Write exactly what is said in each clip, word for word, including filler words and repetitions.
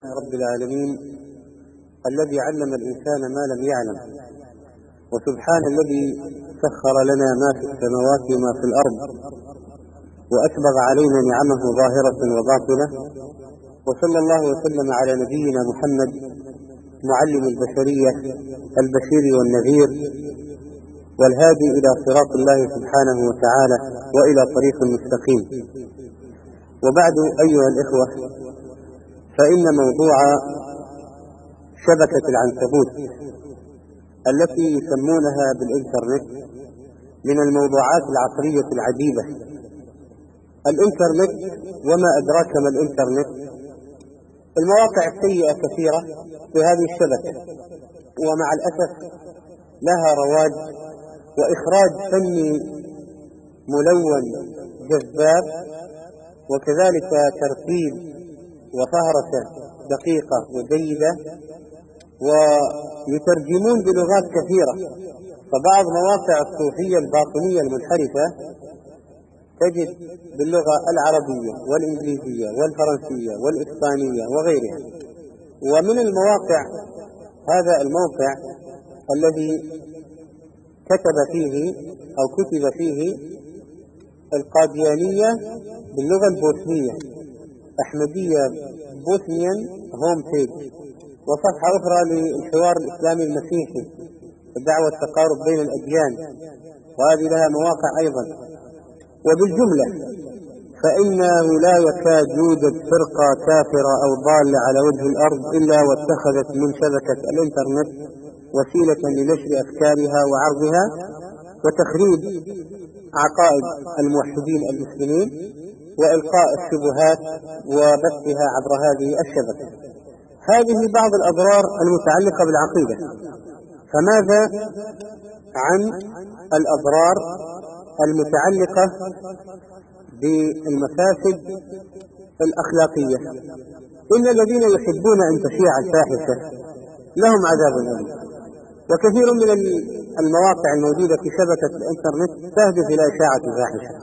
رب العالمين الذي علم الإنسان ما لم يعلم، وسبحان الذي سخر لنا ما في السماوات وما في الأرض وأسبغ علينا نعمه ظاهرة وباطنة. وصلى الله وسلم على نبينا محمد معلم البشرية البشير والنذير والهادي إلى صراط الله سبحانه وتعالى وإلى طريق مستقيم. وبعد أيها الإخوة، فإن موضوع شبكة العنكبوت التي يسمونها بالإنترنت من الموضوعات العصرية العجيبة. الإنترنت وما أدراك ما الإنترنت، المواقع السيئة كثيرة في هذه الشبكة، ومع الأسف لها رواج وإخراج فني ملون جذاب، وكذلك ترتيب وفهرسة دقيقة وجيدة، ويترجمون بلغات كثيرة. فبعض مواقع الصوفية الباطنية المنحرفة تجد باللغة العربية والإنجليزية والفرنسية والإسبانية وغيرها. ومن المواقع هذا الموقع الذي كتب فيه أو كتب فيه القاديانية باللغة البوسنية، أحمدية بوسنيان هوم بيج، وصفحة أخرى للحوار الإسلامي المسيحي ودعوة التقارب بين الأديان، وهذه لها مواقع أيضا. وبالجملة فإنه لا يكاد يوجد فرقة كافرة أو ضالة على وجه الأرض إلا واتخذت من شبكة الإنترنت وسيلة لنشر أفكارها وعرضها وتخريب عقائد الموحدين المسلمين وإلقاء الشبهات وبثها عبر هذه الشبكة. هذه بعض الأضرار المتعلقة بالعقيدة. فماذا عن الأضرار المتعلقة بالمفاسد الأخلاقية؟ إن الذين يحبون أن تشيع الفاحشة لهم عذاب أليم، وكثير من المواقع الموجودة في شبكة الإنترنت تهدف إلى إشاعة الفاحشة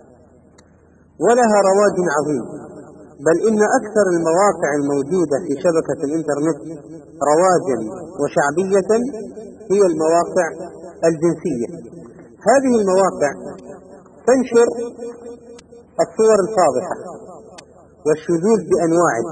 ولها رواج عظيم، بل إن أكثر المواقع الموجودة في شبكة الإنترنت رواجا وشعبية هي المواقع الجنسية. هذه المواقع تنشر الصور الفاضحة والشذوذ بأنواعه.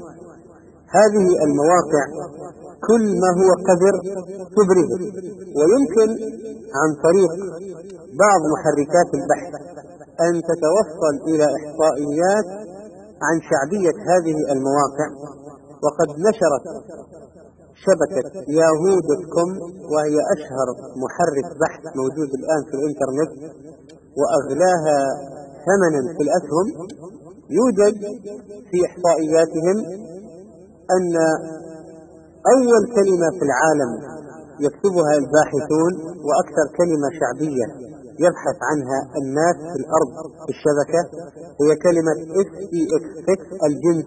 هذه المواقع كل ما هو قذر تبرزه، ويمكن عن طريق بعض محركات البحث أن تتوصل إلى إحصائيات عن شعبية هذه المواقع. وقد نشرت شبكة ياهو دوت كوم، وهي أشهر محرك بحث موجود الآن في الإنترنت وأغلاها ثمنا في الأسهم، يوجد في إحصائياتهم أن أول كلمة في العالم يكتبها الباحثون وأكثر كلمة شعبية يبحث عنها الناس في الأرض في الشبكة هي كلمة سكس الجنس،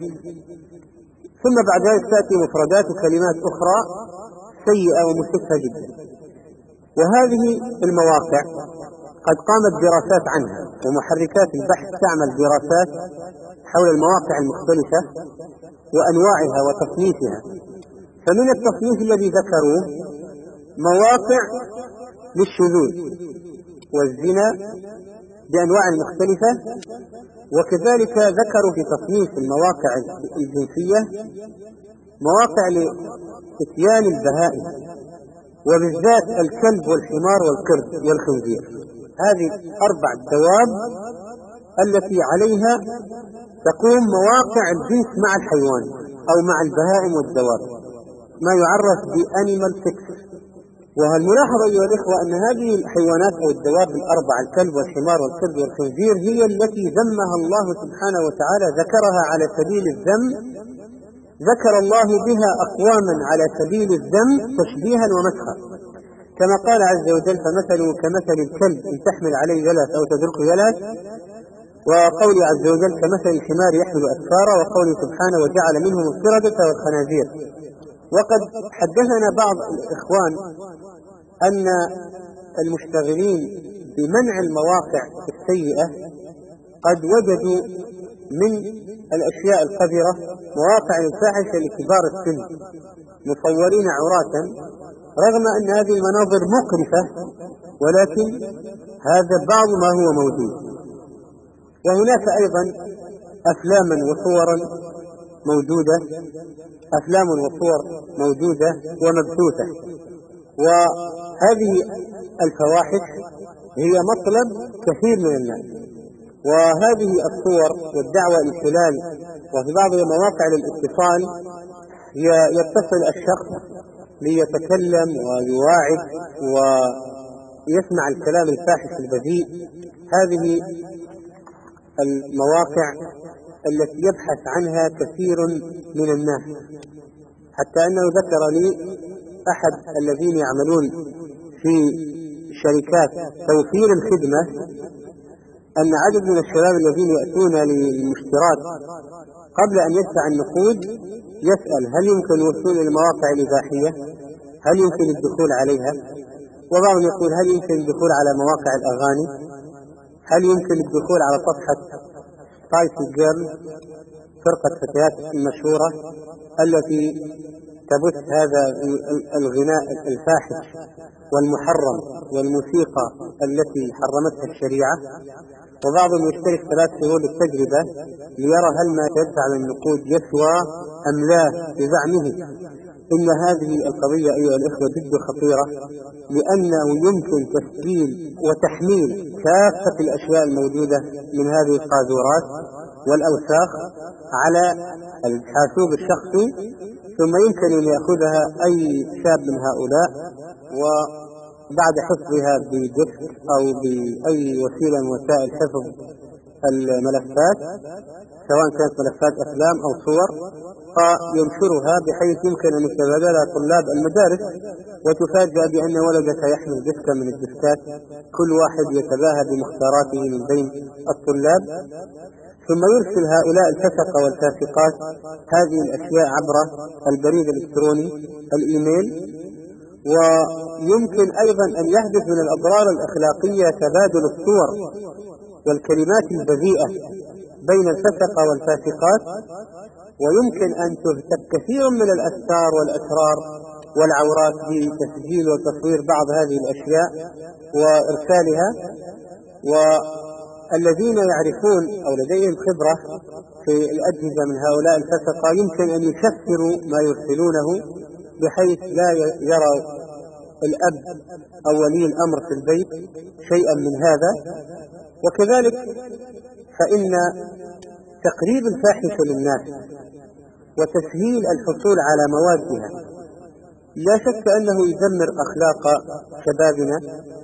ثم بعد ذلك تأتي مفردات وكلمات أخرى سيئة ومسفة جدا. وهذه المواقع قد قامت دراسات عنها، ومحركات البحث تعمل دراسات حول المواقع المختلفة وأنواعها وتصنيفها. فمن التصنيف الذي ذكروه مواقع للشذوذ والزنا بأنواع مختلفة، وكذلك ذكروا في تصنيف المواقع الجنسية مواقع لإتيان البهائم، وبالذات الكلب والحمار والقرد والخنزير. هذه أربع دواب التي عليها تقوم مواقع الجنس مع الحيوان أو مع البهائم والدواب، ما يعرف بأنيمال سكس. وهالملاحظة أيها الإخوة أن هذه الحيوانات أو الدواب الأربع الكلب والحمار والقرد والخنزير هي التي ذمها الله سبحانه وتعالى، ذكرها على سبيل الذم، ذكر الله بها أقواما على سبيل الذم تشبيها ومسخا، كما قال عز وجل فمثله كمثل الكلب إن تحمل عليه يلهث أو تتركه يلهث، وقول عز وجل كمثل الحمار يحمل أسفارا، وقول سبحانه وجعل منهم القردة والخنازير. وقد حدثنا بعض الإخوان أن المشتغلين بمنع المواقع السيئة قد وجدوا من الأشياء القذرة مواقع الفاحشة لكبار السن مصورين عراة، رغم أن هذه المناظر مقرفة، ولكن هذا بعض ما هو موجود. وهناك أيضا أفلاما وصورا موجودة أفلام وصور موجودة ومبثوثة، وهذه الفواحش هي مطلب كثير من الناس. وهذه الصور والدعوة الخلال وفي بعض مواقع الاتصال يتصل الشخص ليتكلم ويواعد ويسمع الكلام الفاحش البذيء. هذه المواقع التي يبحث عنها كثير من الناس، حتى أنه ذكر لي أحد الذين يعملون في شركات توفير الخدمة أن عدد من الشباب الذين يأتون للمشترات قبل أن يدفع النقود يسأل هل يمكن الوصول إلى المواقع الإباحية، هل يمكن الدخول عليها، وبعضهم يقول هل يمكن الدخول على مواقع الأغاني، هل يمكن الدخول على صفحة سبايسي جيرل، فرقة فتيات المشهورة التي تبث هذا الغناء الفاحش والمحرم والموسيقى التي حرمتها الشريعة. وبعضهم يشترك ثلاث شهور للتجربة ليرى هل ما يدفع من النقود يسوى أم لا، بزعمه. إن هذه القضية أيها الإخوة جد خطيرة، لأنه يمكن تسجيل وتحميل كافة الأشياء الموجودة من هذه القاذورات والأوساخ على الحاسوب الشخصي، ثم يمكن أن يأخذها أي شاب من هؤلاء وبعد حفظها بديسك أو بأي وسيلة من وسائل حفظ الملفات، سواء كانت ملفات أفلام أو صور، فينشرها بحيث يمكن أن يتبادلها طلاب المدارس، وتفاجأ بأن ولدك يحمل ديسكا من الديسكات، كل واحد يتباهى بمختاراته من بين الطلاب، ثم يرسل هؤلاء الفسقة والفاسقات هذه الأشياء عبر البريد الإلكتروني الإيميل. ويمكن أيضا أن يحدث من الأضرار الأخلاقية تبادل الصور والكلمات البذيئة بين الفسقة والفاسقات، ويمكن أن تهتك كثير من الأسرار والأسرار والعورات بتسجيل وتصوير بعض هذه الأشياء وإرسالها. والذين يعرفون أو لديهم خبرة في الأجهزة من هؤلاء الفسقة يمكن أن يشفروا ما يرسلونه بحيث لا يرى الأب أو ولي الأمر في البيت شيئا من هذا. وكذلك فإن تقريب الفاحشة للناس وتسهيل الحصول على موادها لا شك أنه يدمر أخلاق شبابنا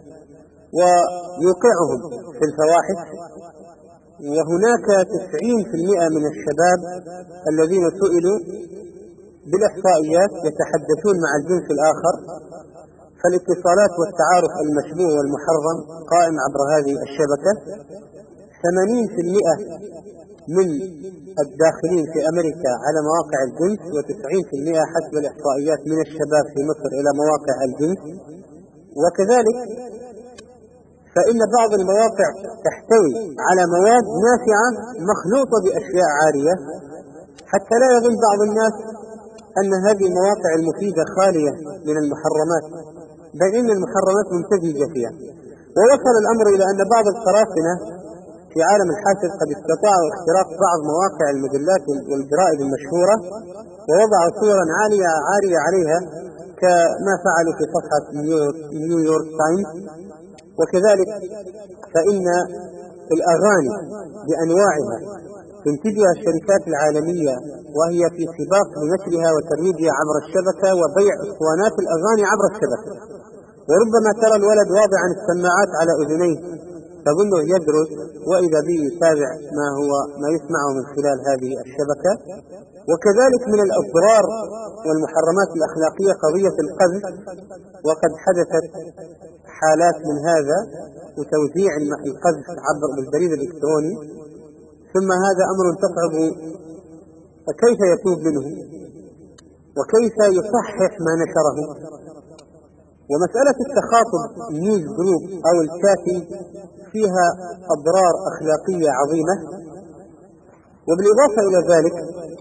ويوقعهم في الفواحش. وهناك تسعين في المئة من الشباب الذين سئلوا بالإحصائيات يتحدثون مع الجنس الآخر، فالاتصالات والتعارف المشبوه والمحرم قائم عبر هذه الشبكة. ثمانين في المئة من الداخلين في أمريكا على مواقع الجنس، وتسعين في المئة حسب الإحصائيات من الشباب في مصر إلى مواقع الجنس. وكذلك فإن بعض المواقع تحتوي على مواد نافعة مخلوطة بأشياء عارية، حتى لا يظن بعض الناس أن هذه المواقع المفيدة خالية من المحرمات، بل إن المحرمات ممتزجة فيها. ووصل الأمر إلى أن بعض القراصنة في عالم الحاسب قد استطاعوا اختراق بعض مواقع المجلات والجرائد المشهورة ووضعوا صورا عالية عارية عليها، كما فعلوا في صفحة نيويورك تايمز. وكذلك فإن الأغاني بأنواعها تنتجها الشركات العالمية، وهي في سباق لنشرها وترويجها عبر الشبكة وبيع اسطوانات الأغاني عبر الشبكة. وربما ترى الولد واضعا السماعات على أذنيه تظنه يدرس، وإذا به يتابع ما هو ما يسمعه من خلال هذه الشبكة. وكذلك من الأضرار والمحرمات الأخلاقية قضية القذف، وقد حدثت حالات من هذا وتوزيع القذف عبر البريد الإلكتروني، ثم هذا أمر تصعب كيف يتوب منه وكيف يصحح ما نشره. ومسألة التخاطب نيوز جروب أو الشاتنج فيها أضرار أخلاقية عظيمة، وبالإضافة إلى ذلك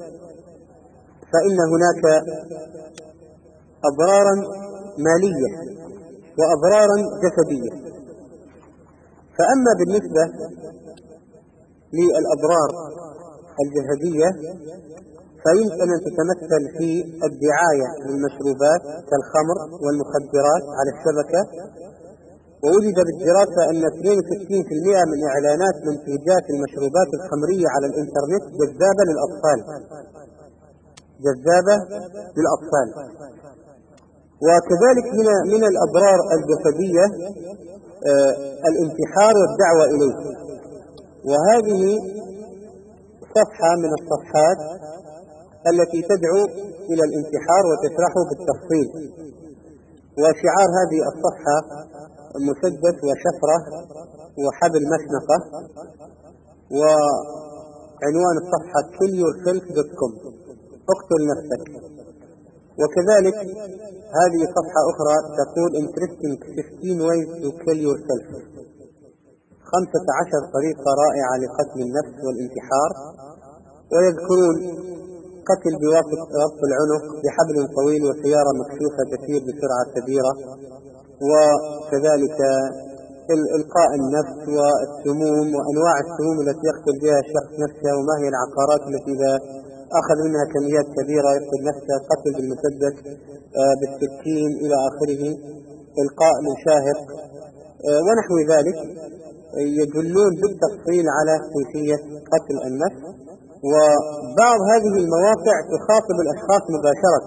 فإن هناك أضرارا مالية وأضرارا جسدية. فأما بالنسبة للأضرار الجسدية فيمكن أن تتمثل في الدعاية للمشروبات كالخمر والمخدرات على الشبكة. ووجد بالدراسة أن اثنين وستين بالمئة من إعلانات منتجات المشروبات الخمرية على الإنترنت جذابة للأطفال جذابة للأطفال. وكذلك من من الأضرار الجسدية آه الانتحار والدعوة إليه، وهذه صفحة من الصفحات التي تدعو إلى الانتحار وتشرحه بالتفصيل. وشعار هذه الصفحة مسدس وشفرة وحبل مشنقة، وعنوان الصفحة kill yourself دوت كوم اقتل نفسك. وكذلك هذه صفحة أخرى تقول interesting fifteen ways to kill yourself، خمسة عشر طريقة رائعة لقتل النفس والانتحار. ويذكرون قتل بواسطة ربط العنق بحبل طويل وسيارة مكشوفة تسير بسرعة كبيرة، وكذلك إلقاء النفس والسموم وأنواع السموم التي يقتل بها الشخص نفسه، وما هي العقارات التي إذا أخذ منها كميات كبيرة يقتل نفسه، قتل بالمسدس بالسكين إلى آخره، إلقاء من شاهق ونحو ذلك، يدلون بالتفصيل على كيفية قتل النفس. وبعض هذه المواقع تخاطب الأشخاص مباشرة،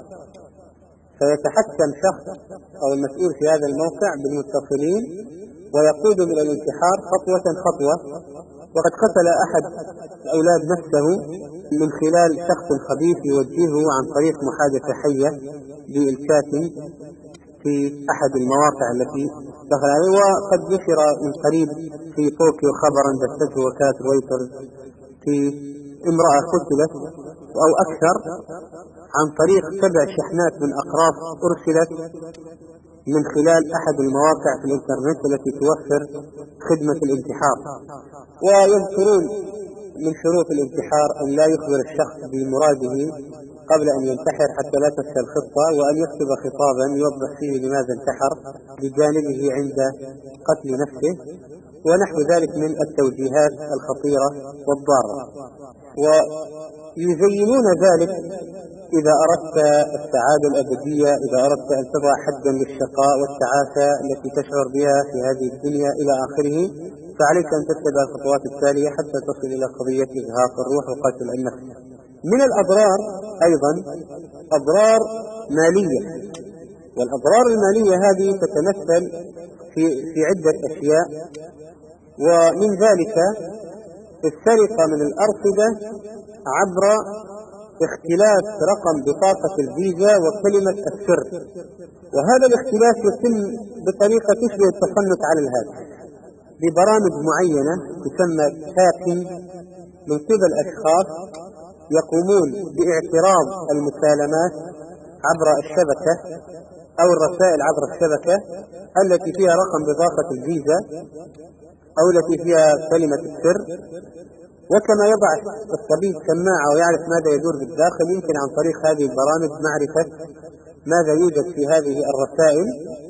فيتحكم شخص أو المسؤول في هذا الموقع بالمتصلين ويقودهم إلى الانتحار خطوة خطوة. وقد قتل أحد الأولاد نفسه من خلال شخص خبيث يوجهه عن طريق محادثة حية بالشاتنج في أحد المواقع التي دخل عليه. وقد نشر من قريب في طوكيو خبرا بثته وكالة رويترز في امرأة قتلت أو أكثر عن طريق سبع شحنات من أقراص أرسلت من خلال أحد المواقع في الإنترنت التي توفر خدمة الانتحار. ويذكرون من شروط الانتحار أن لا يخبر الشخص بمراده قبل أن ينتحر حتى لا تفشل الخطة، وأن يكتب خطابا يوضح فيه لماذا انتحر بجانبه عند قتل نفسه، ونحو ذلك من التوجيهات الخطيرة والضارة. ويزينون ذلك إذا أردت السعادة الأبدية، إذا أردت أن تضع حدا للشقاء والتعاسة التي تشعر بها في هذه الدنيا إلى آخره، فعليك أن تتبع الخطوات التالية حتى تصل إلى قضية إزهاق الروح وقتل النفس. من الأضرار أيضا أضرار مالية، والأضرار المالية هذه تتمثل في, في عدة أشياء، ومن ذلك السرقة من الأرصدة عبر اختلاف رقم بطاقة الفيزا وكلمة السر. وهذا الاختلاف يتم بطريقة تشبه التصنت على الهاتف ببرامج معينة تسمى تاكينج من قبل أشخاص يقومون باعتراض المسالمات عبر الشبكة أو الرسائل عبر الشبكة التي فيها رقم بطاقة الفيزا أو التي فيها كلمة السر. وكما يضع الطبيب سماعة ويعرف ماذا يدور بالداخل، يمكن عن طريق هذه البرامج معرفة ماذا يوجد في هذه الرسائل.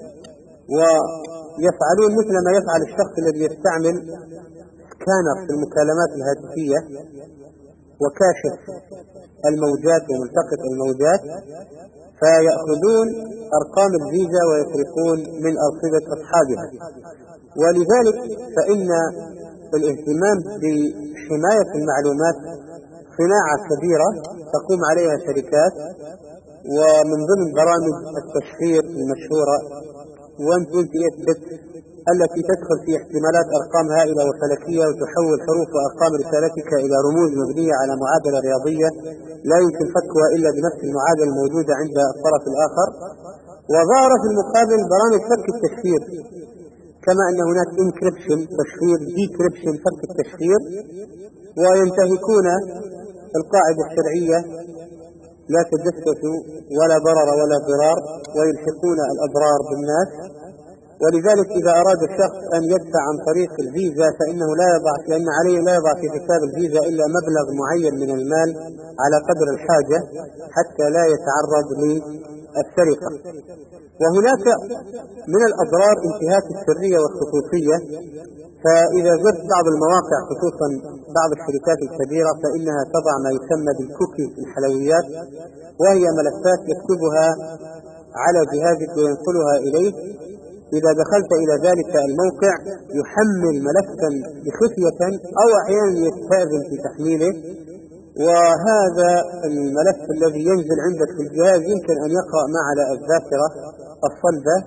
ويفعلون مثل ما يفعل الشخص الذي يستعمل سكانر في المكالمات الهاتفية وكاشف الموجات وملتقط الموجات، فيأخذون أرقام الفيزا ويسرقون من أرصدة أصحابها. ولذلك فإن الاهتمام بحماية المعلومات صناعة كبيرة تقوم عليها شركات، ومن ضمن برامج التشفير المشهورة مية وثمانية بت التي تدخل في احتمالات أرقام هائلة وفلكية وتحول حروف وأرقام رسالتك إلى رموز مبنية على معادلة رياضية لا يمكن فكها إلا بنفس المعادلة الموجودة عند الطرف الآخر. وظهر في المقابل برامج فك التشفير، كما أن هناك انكريبشن تشفير، ديكريبشن فك التشفير، وينتهكون القاعدة الشرعية لا تجسسوا ولا ضرر ولا ضرار، ويلحقون الأضرار بالناس. ولذلك إذا أراد الشخص أن يدفع عن طريق الفيزا فإنه لا يضع، لأن عليه لا يضع في حساب الفيزا إلا مبلغ معين من المال على قدر الحاجة حتى لا يتعرض للسرقة. وهناك من الأضرار انتهاك السرية والخصوصية. فإذا زرت بعض المواقع خصوصا بعض الشركات الكبيرة فإنها تضع ما يسمى بالكوكيز الحلويات، وهي ملفات يكتبها على جهازك وينقلها إليك. إذا دخلت إلى ذلك الموقع يحمل ملفا بخفية أو أحيانا يستأذن في تحميله، وهذا الملف الذي ينزل عندك في الجهاز يمكن أن يقرأ ما على الذاكرة الصلبة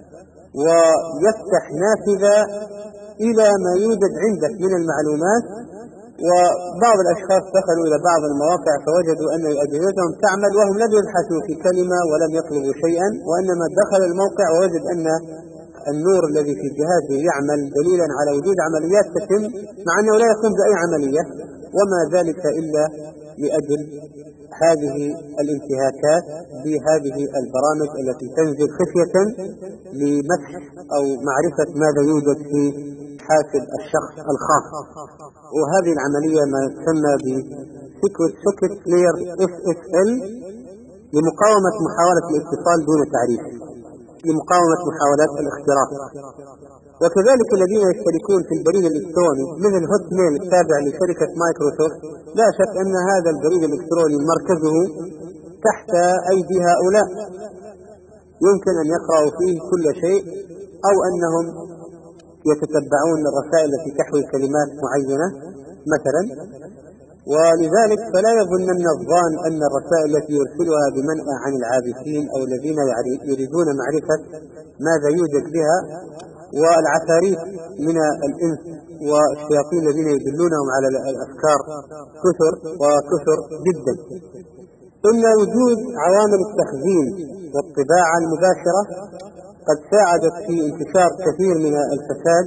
ويفتح نافذة إلى ما يوجد عندك من المعلومات. وبعض الأشخاص دخلوا إلى بعض المواقع فوجدوا أن أجهزتهم تعمل وهم لم يبحثوا في كلمة ولم يطلبوا شيئا، وإنما دخل الموقع ووجد أن النور الذي في جهازه يعمل دليلا على وجود عمليات تتم مع أنه لا يقوم بأي عملية، وما ذلك إلا لأجل هذه الانتهاكات بهذه البرامج التي تنزل خفية لمسح أو معرفة ماذا يوجد في حاسب الشخص الخاص. وهذه العملية ما تسمى ب Secret Layer إس إس إل لمقاومة محاولة الاتصال دون تعريف، لمقاومة محاولات الاختراق. وكذلك الذين يشتركون في البريد الإلكتروني مثل هوت ميل التابع لشركة مايكروسوفت، لا شك أن هذا البريد الإلكتروني مركزه تحت أيدي هؤلاء، يمكن أن يقرأوا فيه كل شيء، أو أنهم يتتبعون الرسائل التي تحوي كلمات معينة مثلا. ولذلك فلا يظنن الظان أن الرسائل التي يرسلها بمنأى عن العابثين أو الذين يريدون معرفة ماذا يوجد بها، والعفاريت من الإنس والشياطين الذين يدلونهم على الأفكار كثر وكثر جدا. إن وجود عوامل التخزين والطباعة المباشرة قد ساعدت في انتشار كثير من الفساد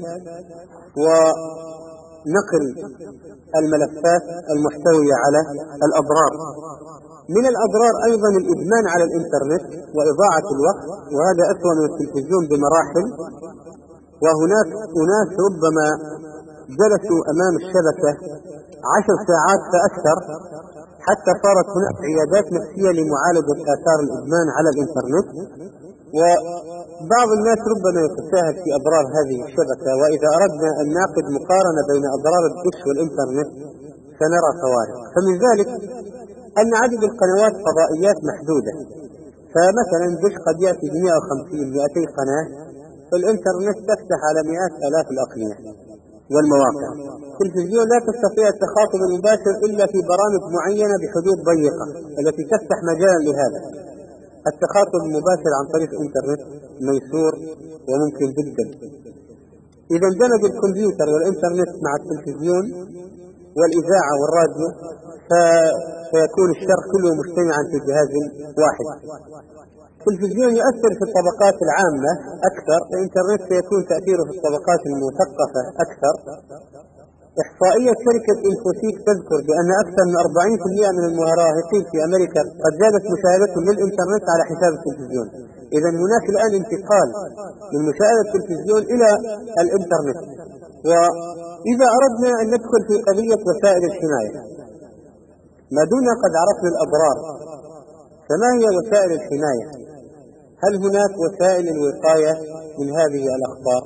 ونقل الملفات المحتوية على الأضرار. من الأضرار أيضا الإدمان على الإنترنت وإضاعة الوقت، وهذا أسوأ من التلفزيون بمراحل. وهناك أناس ربما جلسوا أمام الشبكة عشر ساعات فأكثر، حتى صارت هناك عيادات نفسية لمعالجة آثار الإدمان على الإنترنت. وبعض الناس ربما يتساهل في أضرار هذه الشبكة، وإذا أردنا أن نعقد مقارنة بين أضرار الدش والإنترنت سنرى فوارق. فمن ذلك أن عدد القنوات فضائيات محدودة، فمثلا دش قد يأتي ب مئة وخمسين مئتين قناة، الإنترنت تفتح على مئات آلاف الأقنية والمواقع. التلفزيون لا تستطيع التخاطب المباشر إلا في برامج معينة بحدود ضيقة التي تفتح مجالا لهذا. التخاطب المباشر عن طريق الإنترنت ميسور وممكن جدا. إذا اندمج الكمبيوتر والإنترنت مع التلفزيون والإذاعة والراديو فسيكون الشر كله مجتمعا في جهاز واحد. التلفزيون يؤثر في الطبقات العامة أكثر، الإنترنت سيكون تأثيره في الطبقات المثقفة أكثر. إحصائية شركة إنفوسيك تذكر بأن أكثر من أربعين بالمئة من المراهقين في أمريكا قد زادت مشاهدتهم للإنترنت على حساب التلفزيون. إذا هناك الآن انتقال من مشاهدة التلفزيون إلى الإنترنت. وإذا أردنا أن ندخل في قضية وسائل الحماية ما دون قد عرفنا الأضرار، فما هي وسائل الحماية؟ هل هناك وسائل الوقاية من هذه الأخطار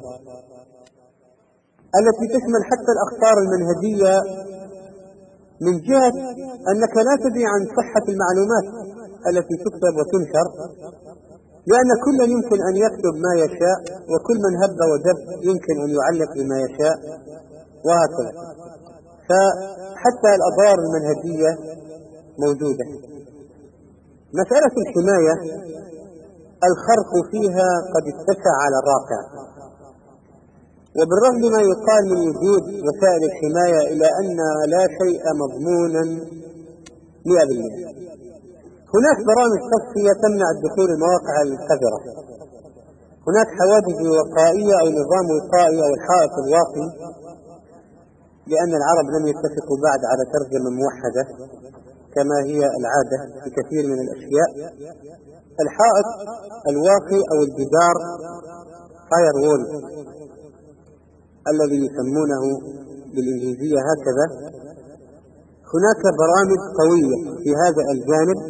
التي تشمل حتى الأخطار المنهجية، من جهة أنك لا تدري عن صحة المعلومات التي تكتب وتنشر، لأن كل يمكن أن يكتب ما يشاء، وكل من هب ودب يمكن أن يعلق بما يشاء، وهكذا. فحتى الأضرار المنهجية موجودة. مسألة الحماية الخرق فيها قد اتسع على الراقع، وبالرغم ما يقال من وجود وسائل الحماية إلى أن لا شيء مضمونا مئة بالمئة. هناك برامج تصفية تمنع الدخول المواقع القذرة، هناك حواجز وقائية أو نظام وقائي أو الحائط الواقي، لأن العرب لم يتفقوا بعد على ترجمة موحدة كما هي العادة في كثير من الأشياء. الحائط الواقي أو الجدار فاير وول الذي يسمونه بالإنجليزية هكذا، هناك برامج قوية في هذا الجانب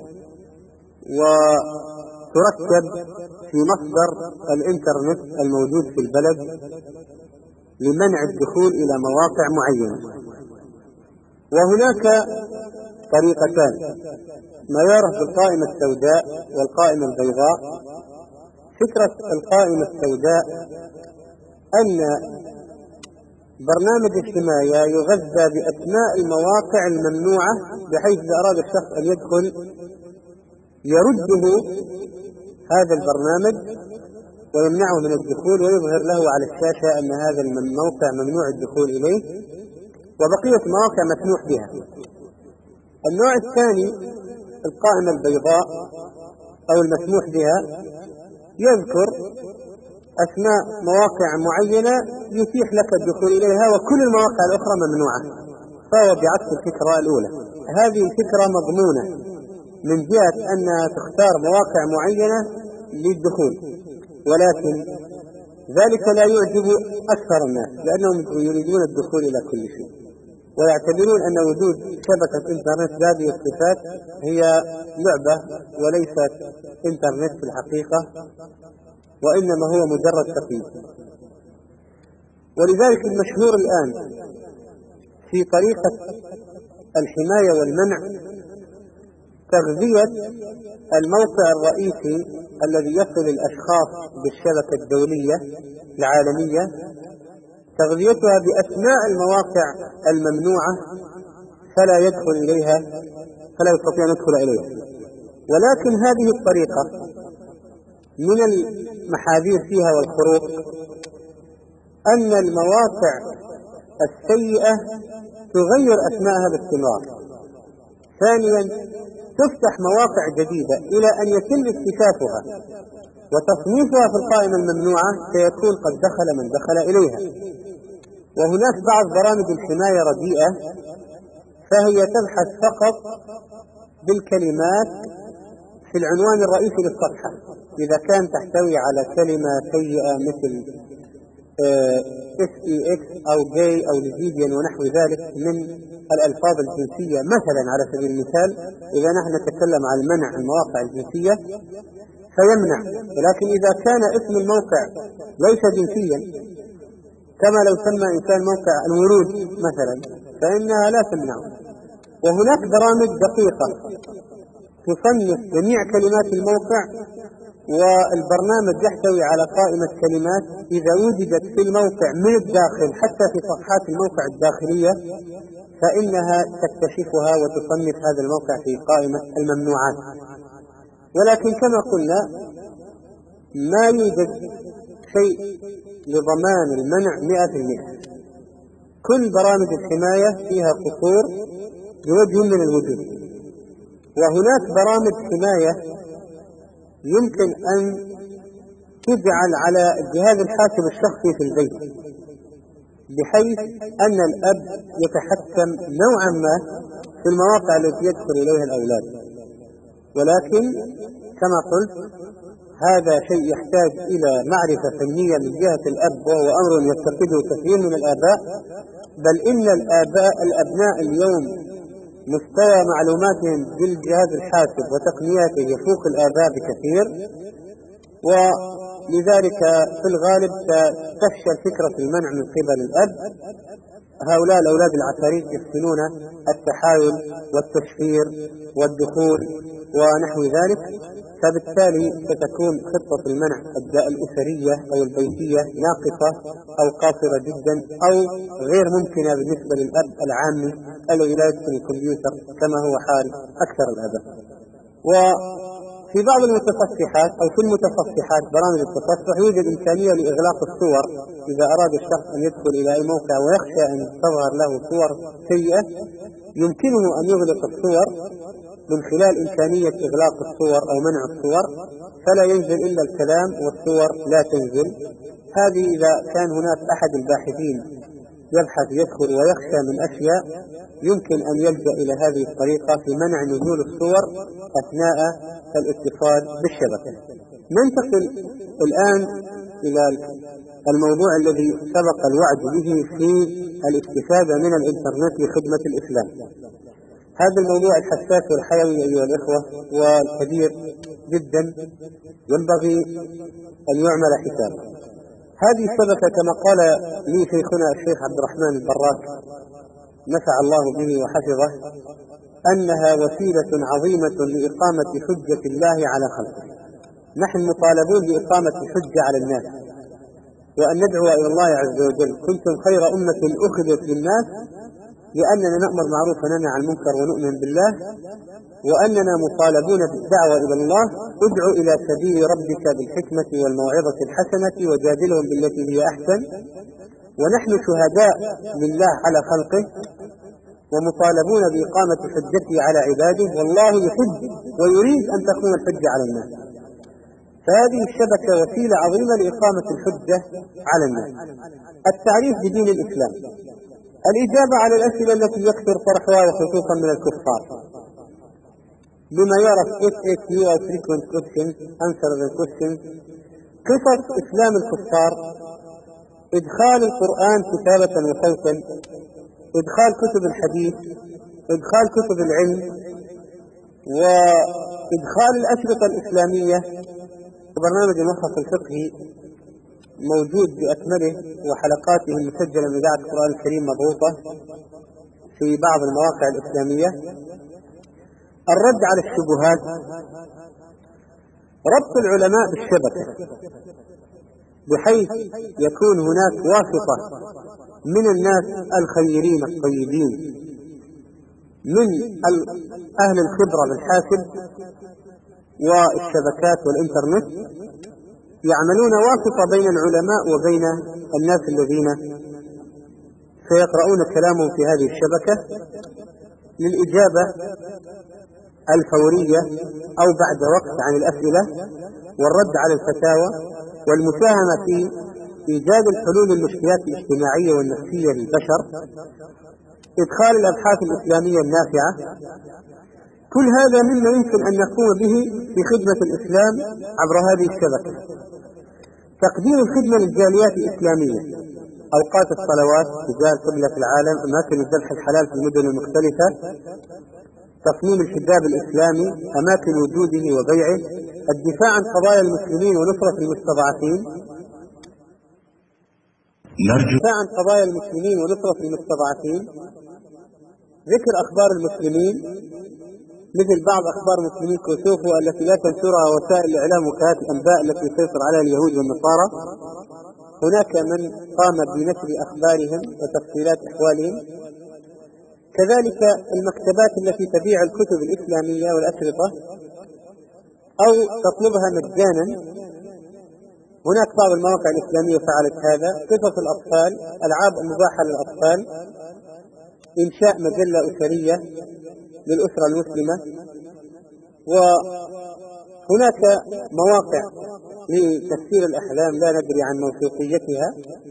وتركب في مصدر الإنترنت الموجود في البلد لمنع الدخول إلى مواقع معينة. وهناك طريقتان، ما يعرف بالقائمة السوداء والقائمة البيضاء. فكرة القائمة السوداء أن برنامج الحماية يغذى بأسماء المواقع الممنوعة، بحيث إذا أراد الشخص أن يدخل يرده هذا البرنامج ويمنعه من الدخول ويظهر له على الشاشة أن هذا الموقع ممنوع الدخول إليه وبقية المواقع مسموح بها. النوع الثاني القائمة البيضاء أو المسموح بها، يذكر أسماء مواقع معينة يتيح لك الدخول إليها وكل المواقع الأخرى ممنوعة، فهو بعكس الفكرة الأولى. هذه الفكرة مضمونة من جهة أنها تختار مواقع معينة للدخول، ولكن ذلك لا يعجب أكثر الناس لأنهم يريدون الدخول إلى كل شيء، ويعتبرون أن وجود شبكة إنترنت بهذه الصفات هي لعبة وليست إنترنت في الحقيقة، وإنما هو مجرد تقييد. ولذلك المشهور الآن في طريقة الحماية والمنع تغذية الموقع الرئيسي الذي يصل الأشخاص بالشبكة الدولية العالمية، تغذيتها بأسماء المواقع الممنوعة فلا يدخل إليها فلا يستطيع أن يدخل إليها. ولكن هذه الطريقة من المحاذير فيها والخروق أن المواقع السيئة تغير أسماءها باستمرار. ثانيا تفتح مواقع جديدة إلى أن يتم اكتشافها وتصنيفها في القائمة الممنوعة، سيكون قد دخل من دخل إليها. وهناك بعض برامج الحماية رديئة، فهي تبحث فقط بالكلمات في العنوان الرئيسي للصفحة، إذا كان تحتوي على كلمة سيئة مثل اس اي اكس أو جاي أو ليزبيان ونحو ذلك من الألفاظ الجنسية مثلا على سبيل المثال، إذا نحن نتكلم عن منع المواقع الجنسية فيمنع. ولكن إذا كان اسم الموقع ليس جنسيا، كما لو سمى إنسان موقع الورود مثلا، فإنها لا تمنع. وهناك برامج دقيقة تصنف جميع كلمات الموقع، والبرنامج يحتوي على قائمة كلمات إذا وجدت في الموقع من الداخل حتى في صفحات الموقع الداخلية فإنها تكتشفها وتصنف هذا الموقع في قائمة الممنوعات. ولكن كما قلنا ما يوجد شيء لضمان المنع مئة في المئة. كل برامج الحماية فيها قصور بوجه من الوجود، وهناك برامج حماية يمكن أن تجعل على الجهاز الحاسب الشخصي في البيت، بحيث أن الأب يتحكم نوعا ما في المواقع التي يدخل إليها الأولاد. ولكن كما قلت هذا شيء يحتاج إلى معرفة فنية من جهة الأب، وهو أمر يفتقده كثير من الآباء، بل إن الآباء الأبناء اليوم مستوى معلوماتهم بالجهاز الحاسب وتقنياته يفوق الآباء بكثير، ولذلك في الغالب تفشل فكرة المنع من قبل الأب. هؤلاء الأولاد العفاريت يحسنون التحايل والتشفير والدخول ونحو ذلك، فبالتالي ستكون خطة المنع الأسرية أو البيتية ناقصة أو قاصرة جدا أو غير ممكنة بالنسبة للأب العامي الذي لا يدخل الكمبيوتر كما هو حال أكثر الآباء. وفي بعض المتصفحات أو في المتصفحات برامج التصفح يوجد إمكانية لإغلاق الصور. إذا أراد الشخص أن يدخل إلى أي موقع ويخشى أن تظهر له صور سيئة يمكنه أن يغلق الصور من خلال إمكانية إغلاق الصور أو منع الصور، فلا ينزل إلا الكلام والصور لا تنزل. هذه إذا كان هناك أحد الباحثين يبحث يدخل ويخشى من أشياء يمكن أن يلجأ إلى هذه الطريقة في منع نزول الصور أثناء الاتصال بالشبكة. ننتقل الآن إلى الموضوع الذي سبق الوعد به في الاستفادة من الإنترنت لخدمة الإسلام. هذا الموضوع الحساس والحيوي أيها الإخوة والكبير جدا ينبغي أن يعمل حسابه. هذه الشبكة كما قال لي شيخنا الشيخ عبد الرحمن البراك نفع الله به وحفظه أنها وسيلة عظيمة لإقامة حجة الله على خلقه. نحن مطالبون بإقامة الحجة على الناس وأن ندعو إلى الله عز وجل: كنتم خير أمة أخرجت للناس لأننا نأمر معروف وننهى عن المنكر ونؤمن بالله، وأننا مطالبون بالدعوة إلى الله: ادع إلى سبيل ربك بالحكمة والموعظة الحسنة وجادلهم بالتي هي أحسن. ونحن شهداء لله على خلقه ومطالبون بإقامة حجته على عباده، والله يحب ويريد أن تكون الحجة على الناس. فهذه الشبكة وسيلة عظيمة لإقامة الحجة على الناس. التعريف بدين الإسلام، الإجابة على الأسئلة التي يكثر طرحها وخصوصا من الكفار بما يعرف إف إيه كيو أو frequent questions answer questions. قصص إسلام الكفار: إدخال القرآن كتابة وصوتا، إدخال كتب الحديث، إدخال كتب العلم، وإدخال الأشرطة الإسلامية. برنامج الملخص الفقهي موجود بأكمله وحلقاته المسجلة من إذاعة القرآن الكريم مضغوطة في بعض المواقع الإسلامية. الرد على الشبهات، ربط العلماء بالشبكة بحيث يكون هناك واسطة من الناس الخيرين الطيبين من أهل الخبرة بالحاسب والشبكات والإنترنت يعملون واسطة بين العلماء وبين الناس الذين سيقرؤون كلامهم في هذه الشبكة للإجابة الفورية أو بعد وقت عن الأسئلة والرد على الفتاوى والمساهمة في إيجاد الحلول للمشكلات الاجتماعية والنفسية للبشر، إدخال الأبحاث الإسلامية النافعة. كل هذا مما يمكن أن نقوم به في خدمة الإسلام عبر هذه الشبكة. تقديم الخدمة للجاليات الإسلامية، أوقات الصلوات، رجال قبلة في العالم، أماكن الذبح الحلال في المدن المختلفة، تصميم الحجاب الإسلامي، أماكن وجوده وبيعه، الدفاع عن قضايا المسلمين ونصرة المستضعفين، الدفاع عن قضايا المسلمين ونصرة المستضعفين، ذكر أخبار المسلمين مثل بعض أخبار مسلمين كوسوفو التي لا تنشرها وسائل الإعلام وكالات الأنباء التي تسيطر عليها اليهود والنصارى. هناك من قام بنشر أخبارهم وتفصيلات أحوالهم. كذلك المكتبات التي تبيع الكتب الإسلامية والأشرطة أو تطلبها مجانا. هناك بعض المواقع الإسلامية فعلت هذا. قصص الأطفال، ألعاب مباحة للأطفال، إنشاء مجلة أسرية للأسرة المسلمة. وهناك مواقع لتفسير الأحلام لا ندري عن موثوقيتها.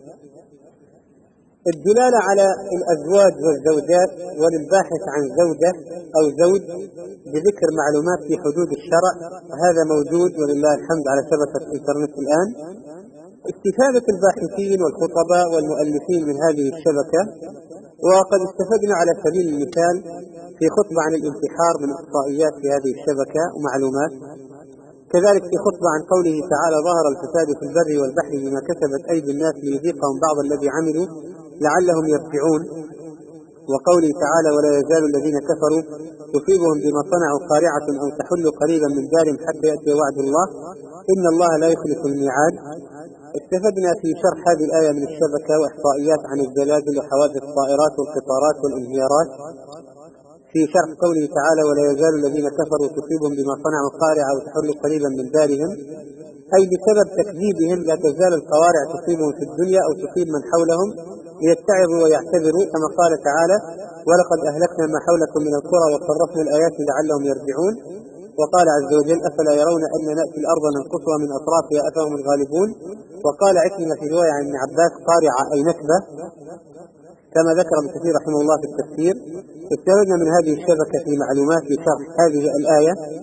الدلالة على الأزواج والزوجات وللباحث عن زوجة أو زوج بذكر معلومات في حدود الشرع، هذا موجود ولله الحمد على شبكة الإنترنت الآن. استفادة الباحثين والخطباء والمؤلفين من هذه الشبكة، وقد استفدنا على سبيل المثال في خطبة عن الانتحار من إحصائيات في هذه الشبكة ومعلومات. كذلك في خطبة عن قوله تعالى: ظهر الفساد في البر والبحر بما كسبت أيدي الناس ليذيقهم بعض الذي عملوا لعلهم يرجعون. وقوله تعالى: ولا يزال الذين كفروا تصيبهم بما صنعوا قارعة أو تحل قريبا من دارهم حتى يأتي وعد الله إن الله لا يخلف الميعاد. استفدنا في شرح هذه الآية من الشبكة وإحصائيات عن الزلازل وحوادث الطائرات والقطارات والانهيارات. في شرح قوله تعالى: ولا يزال الذين كفروا تصيبهم بما صنعوا قارعة أو تحل قريبا من دارهم، أي بسبب تكذيبهم لا تزال القوارع تصيبهم في الدنيا أو تصيب من حولهم ليتعظوا ويعتبروا، كما قال تعالى: ولقد أهلكنا ما حولكم من القرى وصرفنا الآيات لعلهم يرجعون. وقال عز وجل: أفلا يرون أن نأتي الأرض ننقصها من أطرافها أفهم الغالبون. وقال عكرمة في رواية عن ابن عباس: قارعة أي نكبة، كما ذكر ابن كثير رحمه الله في التفسير. استفدنا من هذه الشبكة في معلومات لشرح هذه الآية.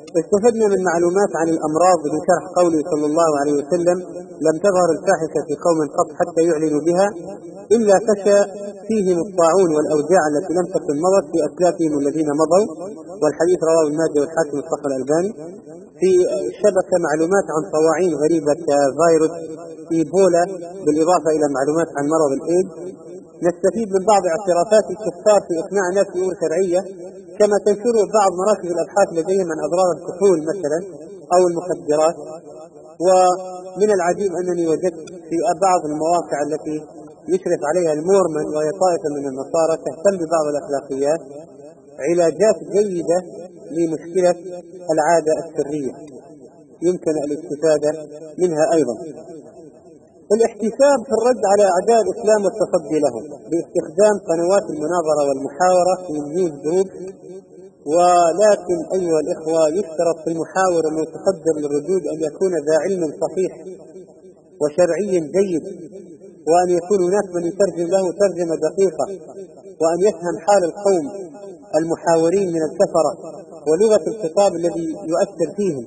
استفدنا من معلومات عن الأمراض بشرح قوله صلى الله عليه وسلم: لم تظهر الفاحشة في قوم قط حتى يعلنوا بها إلا فشى فيهم الطاعون والأوجاع التي لم تكن مضت في أسلافهم الذين مضوا. والحديث رواه ابن ماجه والحاكم الصحيح الألباني. في الشبكة معلومات عن طواعين غريبة كفيروس إيبولا، بالإضافة إلى معلومات عن مرض الإيدز. نستفيد من بعض اعترافات الكفار في إقناع الناس بأمور شرعية، كما تنشر بعض مراكز الأبحاث لديهم عن أضرار الكحول مثلا أو المخدرات. ومن العجيب أنني وجدت في بعض المواقع التي يشرف عليها المورمن وهي طائفة من النصارى تهتم ببعض الأخلاقيات علاجات جيدة لمشكلة العادة السرية يمكن الاستفادة منها أيضا. الاحتساب في الرد على أعداء الإسلام والتصدي لهم باستخدام قنوات المناظرة والمحاورة في نيوز جروب. ولكن أيها الإخوة، يشترط في المحاور المتصدر للردود أن يكون ذا علم صحيح وشرعي جيد، وأن يكون هناك من يترجم له ترجمة دقيقة، وأن يفهم حال القوم المحاورين من الكفرة ولغة الخطاب الذي يؤثر فيهم.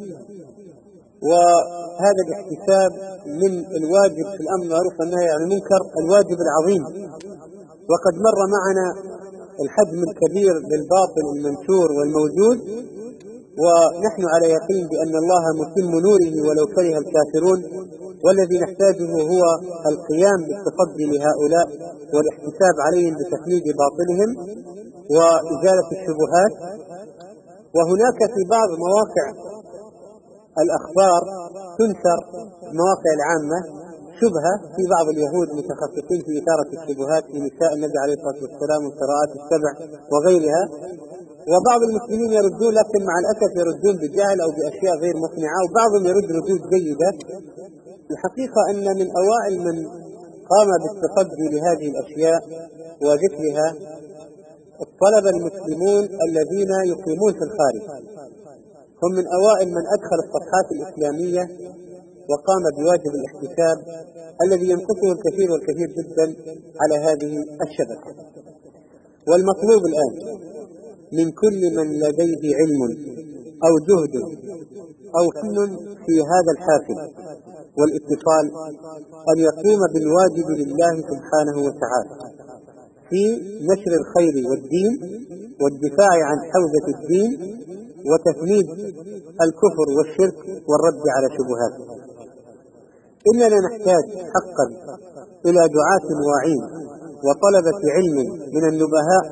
وهذا الاحتساب من الواجب في الأمر بالمعروف والنهي عن المنكر، الواجب العظيم. وقد مر معنا الحجم الكبير للباطل المنشور والموجود، ونحن على يقين بأن الله متم نوره ولو كره الكافرون، والذي نحتاجه هو القيام بالتصدي لهؤلاء والاحتساب عليهم بتخليد باطلهم وإزالة الشبهات. وهناك في بعض مواقع الأخبار تنشر المواقع العامة شبهة في بعض اليهود متخصصين في إثارة الشبهات في نساء النبي عليه الصلاة والسلام والقراءات السبع وغيرها، وبعض المسلمين يردون، لكن مع الأسف يردون بجهل أو بأشياء غير مقنعة، وبعضهم يرد ردود جيدة. الحقيقة أن من أوائل من قام بالتصدي لهذه الأشياء وذكرها الطلبة المسلمون الذين يقيمون في الخارج، هم من أوائل من أدخل الصفحات الإسلامية وقام بواجب الاحتساب الذي ينقصه الكثير والكثير جدا على هذه الشبكة. والمطلوب الآن من كل من لديه علم أو جهد أو فن في هذا الحافل والاتصال أن يقوم بالواجب لله سبحانه وتعالى في نشر الخير والدين والدفاع عن حوزة الدين وتفنيد الكفر والشرك والرد على شبهاته. إننا نحتاج حقا إلى دعاة واعين وطلبة علم من النبهاء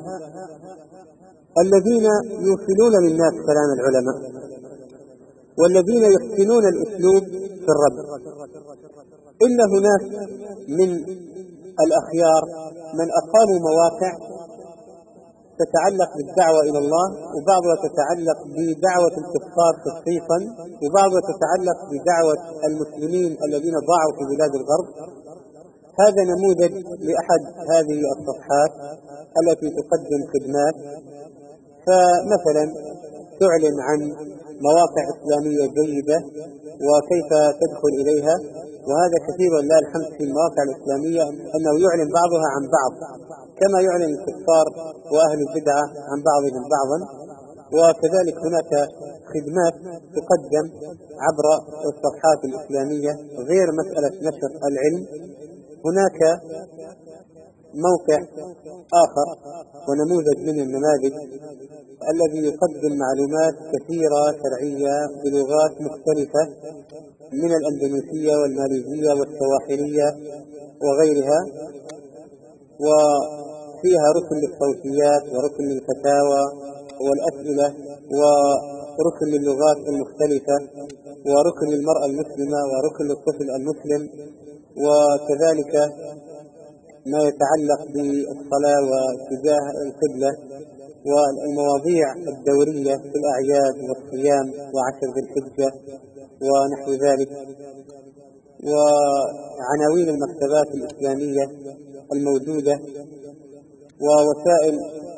الذين يوصلون للناس كلام العلماء، والذين يحسنون الأسلوب في الرد. إن هناك من الأخيار من أقاموا مواقع تتعلق بالدعوة إلى الله، وبعضها تتعلق بدعوة الكفار خصيصا، وبعضها تتعلق بدعوة المسلمين الذين ضاعوا في بلاد الغرب. هذا نموذج لأحد هذه الصفحات التي تقدم خدمات، فمثلا تعلن عن مواقع إسلامية جيدة وكيف تدخل إليها، وهذا كثير لا الحمد في المواقع الإسلامية أنه يعلن بعضها عن بعض، كما يعلن الكفار وأهل البدعة عن بعضهم بعضا. وكذلك هناك خدمات تقدم عبر الصفحات الإسلامية غير مسألة نشر العلم. هناك موقع آخر ونموذج من النماذج الذي يقدم معلومات كثيرة شرعية بلغات مختلفة من الأندونيسية والماليزية والسواحلية وغيرها، وفيها ركن للصوتيات وركن للفتاوى والأسئلة وركن للغات المختلفة وركن للمرأة المسلمة وركن للطفل المسلم، وكذلك ما يتعلق بالصلاة واتجاه القبلة والمواضيع الدورية في الأعياد والصيام وعشر ذي الحجة ونحو ذلك، وعناوين المكتبات الإسلامية الموجودة، ووسائل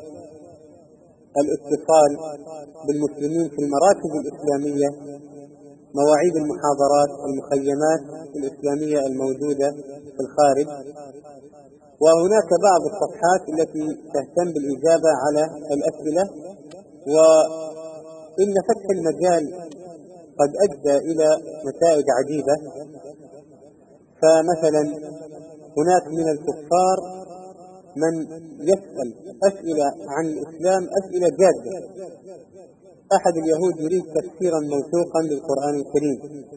الاتصال بالمسلمين في المراكز الإسلامية، مواعيد المحاضرات، المخيمات الإسلامية الموجودة في الخارج. وهناك بعض الصفحات التي تهتم بالإجابة على الأسئلة إن فتح المجال قد أدى إلى نتائج عجيبة. فمثلا هناك من الكفار من يسأل أسئلة عن الإسلام، أسئلة جادة. أحد اليهود يريد تفسيرا موثوقا للقرآن الكريم،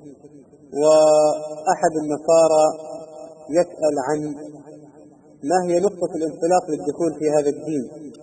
وأحد النصارى يسأل عن ما هي نقطة الانطلاق للدخول في هذا الدين،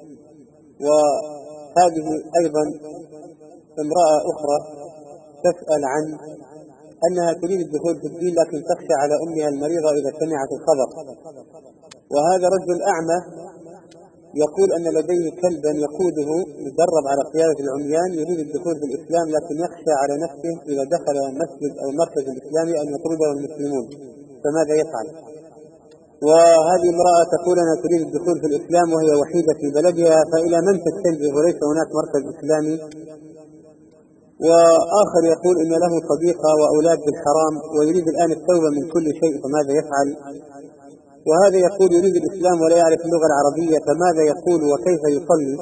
وهذه أيضا امرأة أخرى تسأل عن أنها تريد الدخول في الدين لكن تخشى على أمها المريضة إذا سمعت الخبر. وهذا رجل أعمى يقول أن لديه كلبا يقوده يدرب على قيادة العميان، يريد الدخول في الإسلام لكن يخشى على نفسه إذا دخل مسجد أو مركز الإسلامي أن يطرده المسلمون، فماذا يفعل؟ وهذه امرأة تقول أنها تريد الدخول في الإسلام وهي وحيدة في بلدها، فإلى من تتجه وليس هناك مركز إسلامي؟ وآخر يقول إن له صديقة وأولاد بالحرام ويريد الآن التوبة من كل شيء، فماذا يفعل؟ وهذا يقول يريد الإسلام ولا يعرف اللغة العربية، فماذا يقول وكيف يصلي؟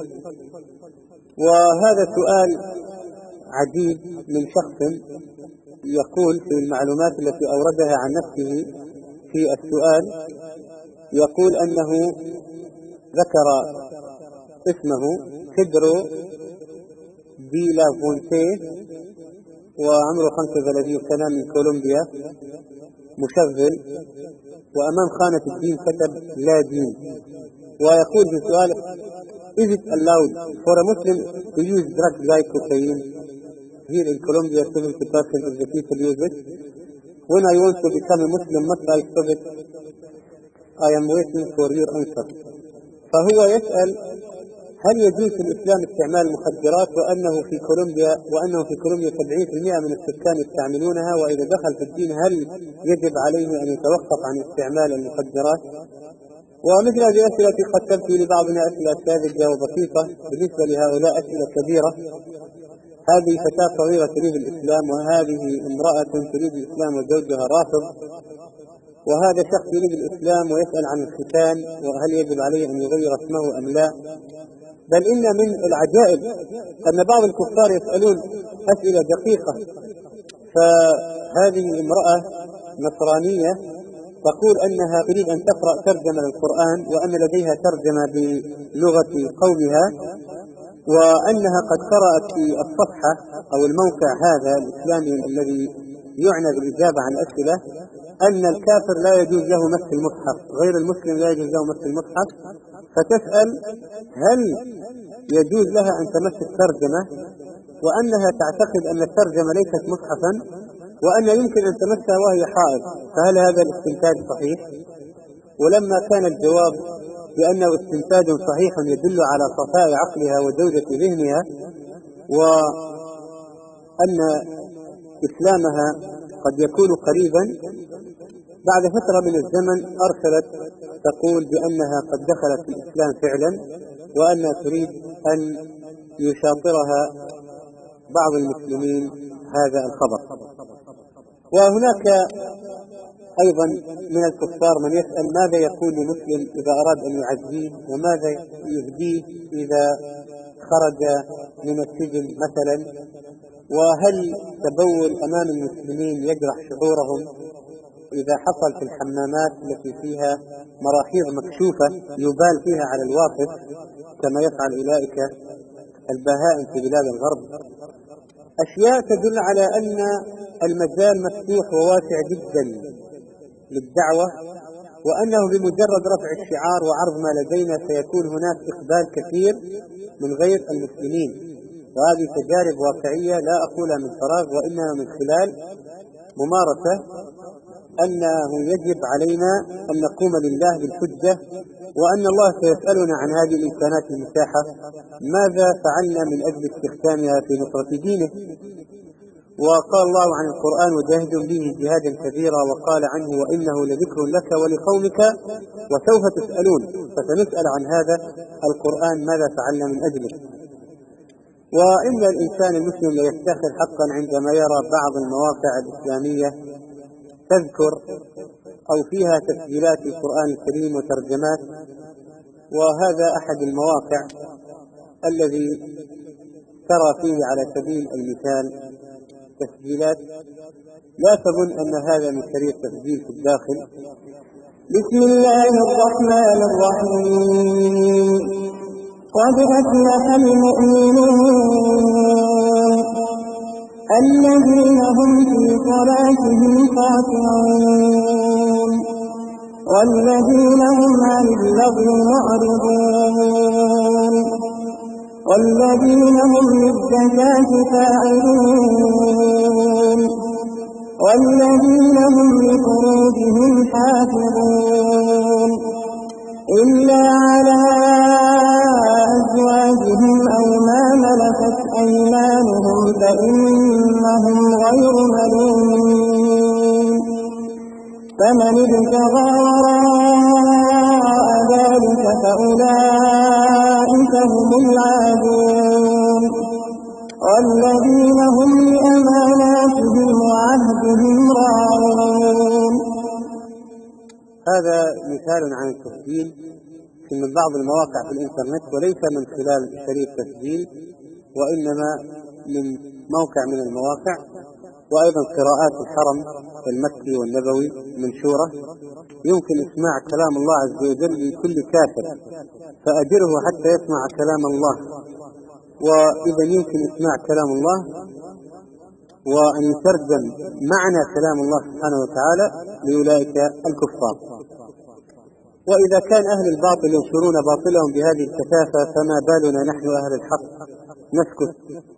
وهذا سؤال عجيب من شخص يقول في المعلومات التي أوردها عن نفسه في السؤال، يقول أنه ذكر اسمه بيدرو دي لافونتي وعمره خمسة وثلاثين سنة من كولومبيا، مشغل، وأمام خانة الدين كتب لا دين. ويقول في سؤال: Is it allowed for a Muslim to use drugs like cocaine? Here in Colombia seventy percent of the people use it. When I want to become a Muslim must I stop it? I am waiting for your answer. فهو يسأل هل يجوز في الإسلام استعمال المخدرات، وأنه في كولومبيا وأنه في كولومبيا سبعين بالمئة من السكان يستعملونها، وإذا دخل في الدين هل يجب عليه أن يتوقف عن استعمال المخدرات؟ ومثل هذه الأسئلة قد تبدو لبعضنا أسئلة ساذجة وبسيطة، بالنسبة لهؤلاء أسئلة كبيرة. هذه فتاة صغيرة تريد الإسلام، وهذه امرأة تريد الإسلام وزوجها رافض، وهذا شخص يريد الإسلام ويسأل عن الختان وهل يجب عليه أن يغير اسمه أم لا. بل إن من العجائب أن بعض الكفار يسألون أسئلة دقيقة. فهذه امرأة نصرانية تقول أنها تريد أن تقرأ ترجمة للقرآن، وأن لديها ترجمة بلغة قومها، وأنها قد قرأت في الصفحة أو الموقع هذا الإسلامي الذي يعنى بالإجابة عن الأسئلة أن الكافر لا يجوز له مس المصحف، غير المسلم لا يجوز له مس المصحف. فتسأل هل يجوز لها أن تمس الترجمة، وأنها تعتقد أن الترجمة ليست مصحفا، وأن يمكن أن تمسها وهي حائض، فهل هذا الاستنتاج صحيح؟ ولما كان الجواب بأنه استنتاج صحيح يدل على صفاء عقلها وجودة ذهنها، وأن إسلامها قد يكون قريبا، بعد فترة من الزمن أرسلت تقول بأنها قد دخلت في الإسلام فعلا، وأنها تريد أن يشاطرها بعض المسلمين هذا الخبر. وهناك أيضا من الكفار من يسأل ماذا يقول لمسلم إذا أراد أن يعزيه، وماذا يهديه إذا خرج من السجن مثلا، وهل تبول أمام المسلمين يجرح شعورهم، إذا حصل في الحمامات التي فيها مراحيض مكشوفة يبال فيها على الواقف كما يفعل أولئك البهائم في بلاد الغرب. أشياء تدل على أن المجال مفتوح وواسع جدا للدعوة، وأنه بمجرد رفع الشعار وعرض ما لدينا سيكون هناك إقبال كثير من غير المسلمين. وهذه تجارب واقعية لا أقولها من فراغ، وإنها من خلال ممارسة أنه يجب علينا أن نقوم لله بالحجة، وأن الله سيسألنا عن هذه الإمكانات المتاحة ماذا فعلنا من أجل استخدامها في نصرة دينه. وقال الله عن القرآن وجاهدوا به جهادا كبيرا، وقال عنه وإنه لذكر لك ولقومك وسوف تسألون، فسنسأل عن هذا القرآن ماذا فعلنا من أجله. وإن الإنسان المسلم ليفتخر حقا عندما يرى بعض المواقع الإسلامية تذكر أو فيها تسجيلات القرآن الكريم وترجمات. وهذا أحد المواقع الذي ترى فيه على سبيل المثال تسجيلات لا تظن أن هذا من شريط تسجيل في الداخل. بسم الله الرحمن الرحيم. قد أفلح المؤمنون الذين هم في صلاتهم خاشعون والذين هم عن اللغو معرضون والذين هم للزكاة فاعلون والذين هم لفروجهم حافظون إلا على أزواجهم أو ما ملكت أيمانهم فإنهم غير ملومين. فمن ابتغى وراء ذلك فأولئك هم العادون والذين هم لأماناتهم وعهدهم راعون. هذا مثال عن التسجيل من بعض المواقع في الإنترنت، وليس من خلال شريط تسجيل وإنما من موقع من المواقع. وأيضا قراءات الحرم المكي والنبوي منشورة، يمكن إسماع كلام الله عز وجل لكل كافر، فأجره حتى يسمع كلام الله. وإذا يمكن إسماع كلام الله وأن يترجم معنى كلام الله سبحانه وتعالى لأولئك الكفار. وإذا كان أهل الباطل ينشرون باطلهم بهذه الكثافة فما بالنا نحن أهل الحق نسكت.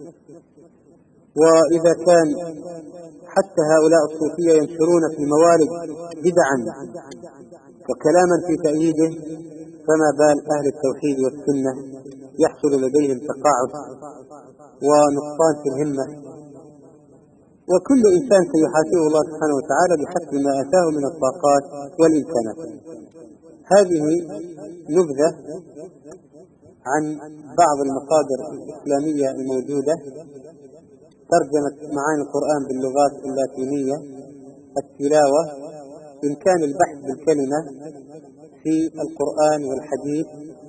وإذا كان حتى هؤلاء الصوفية ينشرون في الموالد بدعا وكلاما في تأييده، فما بال أهل التوحيد والسنة يحصل لديهم تقاعس ونقصان في الهمة. وكل إنسان سيحاسبه الله سبحانه وتعالى بحسب ما آتاه من الطاقات والإمكانات. هذه نبذة عن بعض المصادر الإسلامية الموجودة، ترجمة معاني القرآن باللغات اللاتينية، التلاوة، إمكان البحث بالكلمة في القرآن والحديث،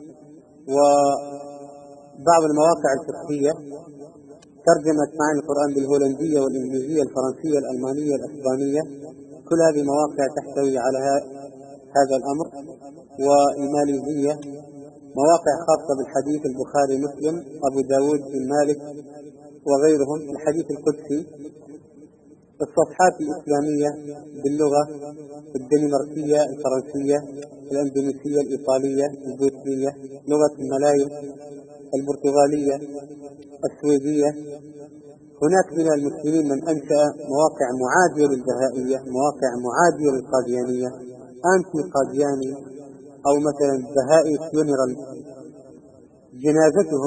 وبعض المواقع الفقهية ترجمة معاني القرآن بالهولندية والإنجليزية الفرنسية الألمانية الأسبانية. كل هذه مواقع تحتوي على هذا الأمر. والماليزية مواقع خاصة بالحديث، البخاري مسلم أبو داود بن مالك وغيرهم، الحديث القدسي. الصفحات الإسلامية باللغة الدنماركية الفرنسية الأندونيسية الإيطالية البوسنية، لغة الملايو البرتغالية السويدية. هناك من المسلمين من أنشأ مواقع معادية للبهائية، مواقع معادية للقاديانية، أنتي قادياني أو مثلا بهائي فيونيرال، جنازتهم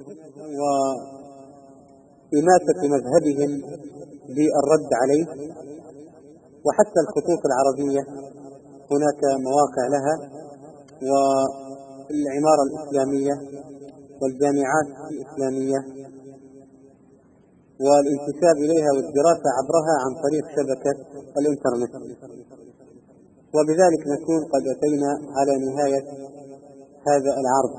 وإماتة مذهبهم بالرد عليه. وحتى الخطوط العربية هناك مواقع لها، والعمارة الإسلامية والجامعات الإسلامية، والانتساب إليها والدراسة عبرها عن طريق شبكة الإنترنت. وبذلك نكون قد أتينا على نهاية هذا العرض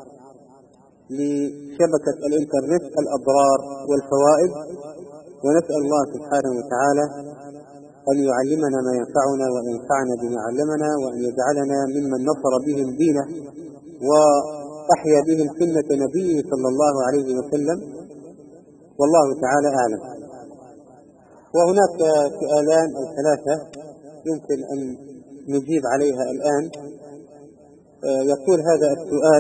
لشبكة الإنترنت، الأضرار والفوائد. ونسأل الله سبحانه وتعالى أن يعلمنا ما ينفعنا وأن ينفعنا بما علمنا، وأن يجعلنا ممن نصر بهم دينه وأحيا بهم سنة نبيه صلى الله عليه وسلم، والله تعالى أعلم. وهناك سؤالان أو ثلاثة يمكن أن نجيب عليها الآن. يقول هذا السؤال: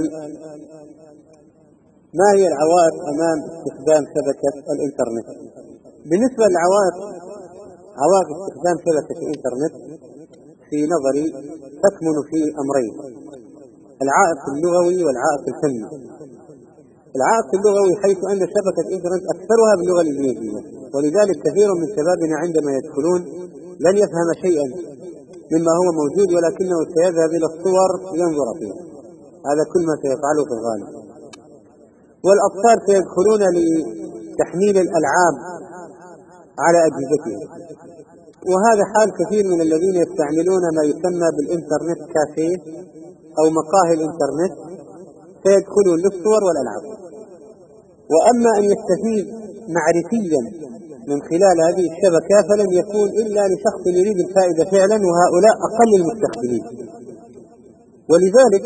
ما هي العوائق أمام استخدام شبكة الإنترنت؟ بالنسبة للعوائق، عوائق استخدام شبكة الإنترنت في نظري تكمن في أمرين: العائق اللغوي والعائق الفني. العائق اللغوي حيث أن شبكة الإنترنت أكثرها باللغة الإنجليزية، ولذلك كثير من شبابنا عندما يدخلون لن يفهم شيئا مما هو موجود، ولكنه سيذهب إلى الصور ينظر فيها. هذا كل ما سيفعله في الغالب. والأطفال سيدخلون لتحميل الألعاب على أجهزتهم، وهذا حال كثير من الذين يستعملون ما يسمى بالإنترنت كافيه أو مقاهي الإنترنت، سيدخلون للصور والألعاب. وأما أن يستفيد معرفيا من خلال هذه الشبكة فلن يكون إلا لشخص يريد الفائدة فعلا، وهؤلاء أقل المستخدمين. ولذلك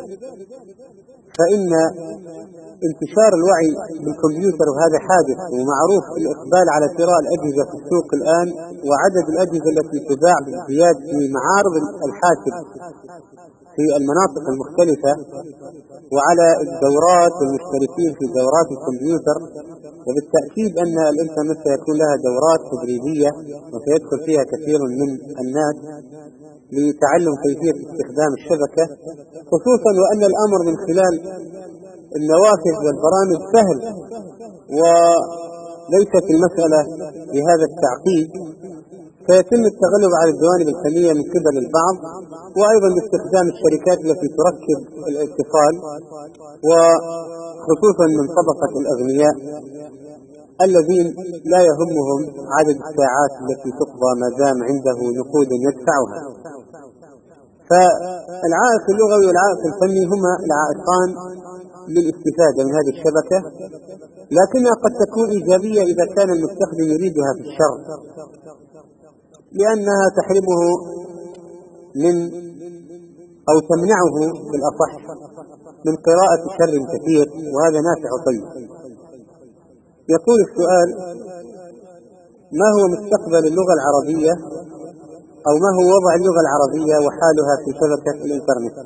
فإن انتشار الوعي بالكمبيوتر، وهذا حادث ومعروف الإقبال على شراء الأجهزة في السوق الآن، وعدد الأجهزة التي تباع بازدياد في معارض الحاسب في المناطق المختلفة، وعلى الدورات والمشتركين في دورات الكمبيوتر. وبالتأكيد أن الإنترنت سيكون لها دورات تدريبية وسيدخل فيها كثير من الناس لتعلم كيفية استخدام الشبكة، خصوصا وأن الأمر من خلال النوافذ والبرامج سهل، وليست المسألة بهذا التعقيد. فيتم التغلب على الجوانب الفنية من قبل البعض، وأيضا باستخدام الشركات التي تركب الاتصال، وخصوصا من طبقة الأغنياء الذين لا يهمهم عدد الساعات التي تقضى ما دام عنده نقود يدفعها. فالعائق اللغوي والعائق الفني هما العائقان للاستفادة من هذه الشبكة، لكنها قد تكون إيجابية إذا كان المستخدم يريدها في الشر، لأنها تحرمه من أو تمنعه بالأصح من قراءة شر كثير، وهذا نافع طيب. يقول السؤال: ما هو مستقبل اللغة العربية، أو ما هو وضع اللغة العربية وحالها في شبكة الإنترنت؟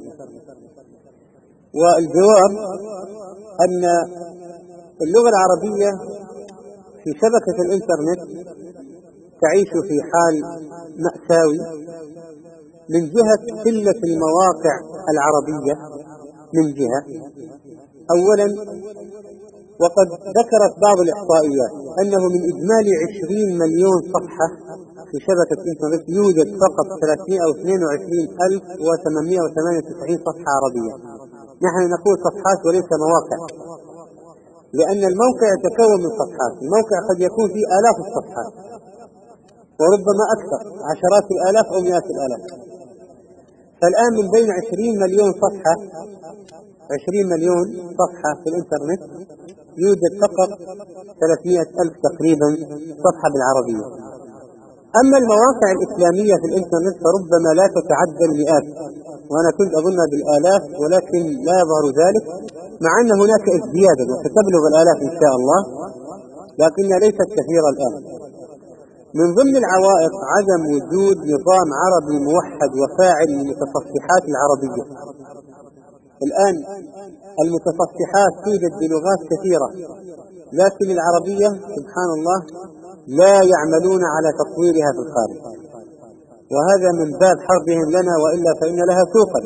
والجواب أن اللغة العربية في شبكة الإنترنت تعيش في حال مأساوي من جهة قلة المواقع العربية من جهة. أولا، وقد ذكرت بعض الإحصائيات أنه من إجمالي عشرين مليون صفحة في شبكة الإنترنت يوجد فقط ثلاثمائة واثنين وعشرين ألف وثمانمائة وثمانية وتسعين صفحة عربية. نحن نقول صفحات وليس مواقع، لأن الموقع يتكون من صفحات، الموقع قد يكون فيه آلاف الصفحات وربما أكثر، عشرات الآلاف أو مئات الآلاف. فالآن من بين عشرين مليون صفحة عشرين مليون صفحة في الإنترنت يوجد فقط ثلاثمائة ألف تقريبا صفحة بالعربية. أما المواقع الإسلامية في الإنترنت فربما لا تتعدى المئات، وأنا كنت أظنها بالآلاف، ولكن لا يظهر ذلك، مع أن هناك ازديادا وستبلغ الآلاف إن شاء الله، لكنها ليست كثيرة الآن. من ضمن العوائق عدم وجود نظام عربي موحد وفاعل للمتصفحات العربية. الآن المتصفحات توجد بلغات كثيرة، لكن العربية سبحان الله لا يعملون على تطويرها في الخارج، وهذا من باب حربهم لنا، وإلا فإن لها سوقا.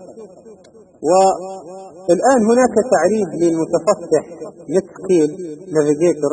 والآن هناك تعريف للمتصفح نتسكيل نافيجيتور،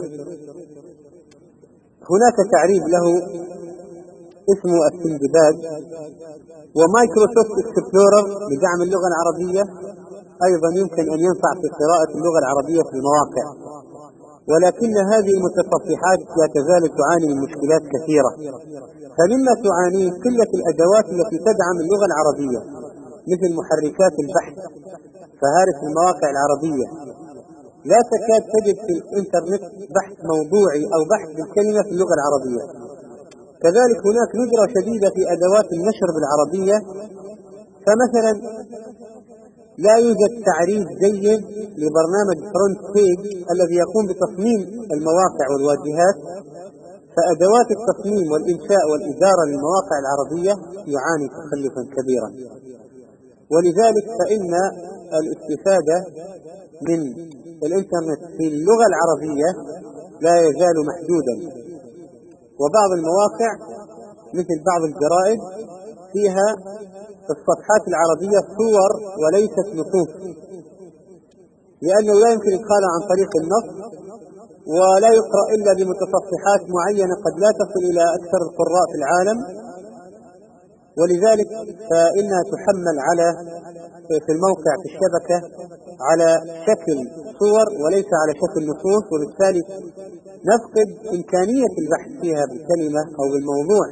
هناك تعريف له اسمه السندباد، ومايكروسوفت اكسبلورر بدعم اللغة العربية أيضا يمكن أن ينفع في قراءة اللغة العربية في المواقع. ولكن هذه المتصفحات لا تزال تعاني من مشكلات كثيرة، فمما تعانيه قلة الأدوات التي تدعم اللغة العربية، مثل محركات البحث، فهارس المواقع العربية لا تكاد تجد في الإنترنت بحث موضوعي أو بحث بالكلمة في اللغة العربية. كذلك هناك ندرة شديدة في أدوات النشر بالعربية، فمثلا لا يوجد تعريف جيد لبرنامج فرونت بيج الذي يقوم بتصميم المواقع والواجهات، فأدوات التصميم والإنشاء والإدارة للمواقع العربية يعاني تخلفا كبيرا. ولذلك فإن الاستفادة من الإنترنت في اللغة العربية لا يزال محدودا، وبعض المواقع مثل بعض الجرائد فيها الصفحات العربية صور وليست نصوص، لأنه لا يمكن إدخالها عن طريق النص، ولا يقرأ إلا بمتصفحات معينة قد لا تصل إلى أكثر القراء في العالم. ولذلك فإنها تحمل على في الموقع في الشبكة على شكل صور وليس على شكل نصوص، وبالتالي نفقد إمكانية البحث فيها بالكلمة أو بالموضوع،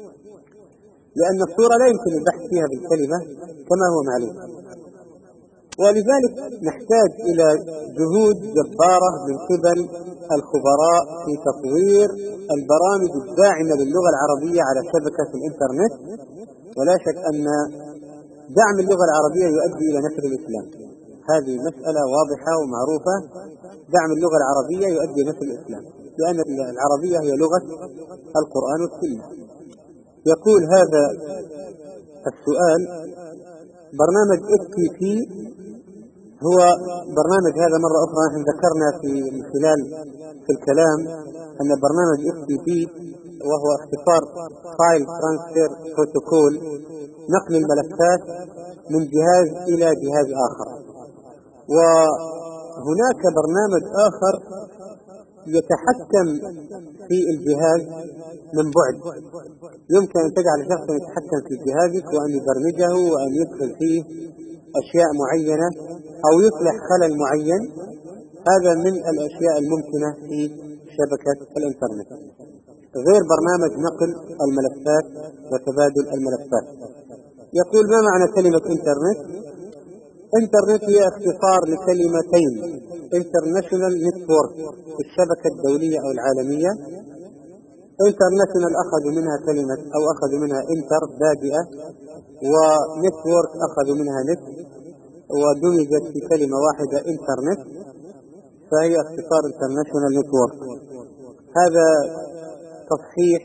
لأن الصورة لا يمكن البحث فيها بالكلمة كما هو معلوم. ولذلك نحتاج إلى جهود جبارة من قبل الخبراء في تطوير البرامج الداعمة للغة العربية على شبكة الإنترنت. ولا شك أن دعم اللغة العربية يؤدي إلى نشر الإسلام، هذه مسألة واضحة ومعروفة. دعم اللغة العربية يؤدي إلى نشر الإسلام، لأن العربية هي لغة القرآن والسنة. يقول هذا السؤال: برنامج إف تي تي هو برنامج، هذا مرة أخرى نحن ذكرنا في خلال في الكلام أن برنامج إف تي تي وهو اختصار فايل ترانسفير بروتوكول، نقل الملفات من جهاز إلى جهاز آخر. وهناك برنامج آخر يتحكم في الجهاز من بعد، يمكن أن تجعل شخصا يتحكم في جهازك وأن يبرمجه وأن يدخل فيه أشياء معينة أو يصلح خلل معين. هذا من الأشياء الممكنة في شبكة الإنترنت، غير برنامج نقل الملفات وتبادل الملفات. يقول: ما معنى كلمة إنترنت؟ إنترنت هي اختصار لكلمتين: International Network، الشبكة الدولية أو العالمية. International أخذوا منها كلمة أو أخذوا منها إنتر بادئة، ونتورك أخذوا منها نت، ودمجت في كلمة واحدة إنترنت، فهي اختصار International Network. هذا تصحيح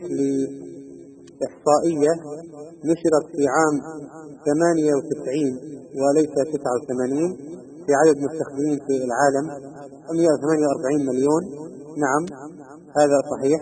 لإحصائية نشرت في عام ثمانية وتسعين وليس تسعة وثمانين في عدد مستخدمين في العالم مئة وثمانية وأربعين مليون. نعم، هذا صحيح.